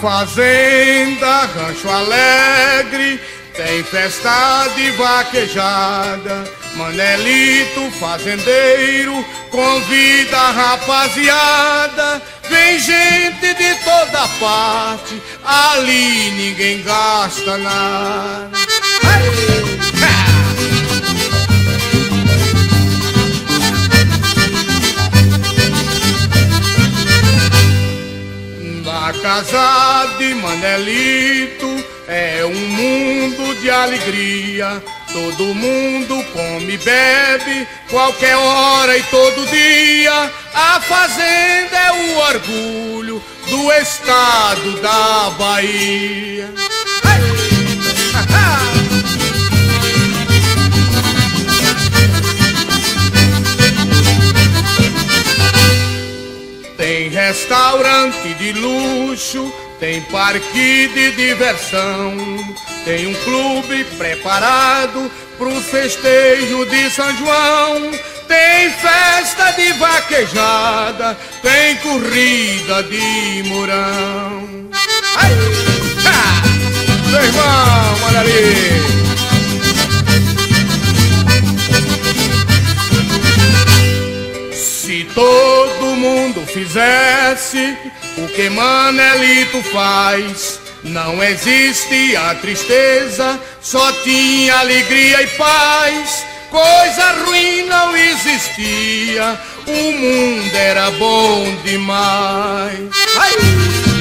fazenda Rancho Alegre tem festa de vaquejada. Manelito fazendeiro convida a rapaziada. Vem gente de toda parte, ali ninguém gasta nada. Na casa de Manelito é um mundo de alegria. Todo mundo come e bebe, qualquer hora e todo dia. A fazenda é o orgulho do estado da Bahia. Tem restaurante de luxo, tem parque de diversão, tem um clube preparado pro festejo de São João. Tem festa de vaquejada, tem corrida de mourão. Ai! Ha! Meu irmão, olha ali! Se todo mundo fizesse o que Manelito faz, não existe a tristeza, só tinha alegria e paz. Coisa ruim não existia, o mundo era bom demais. Ai!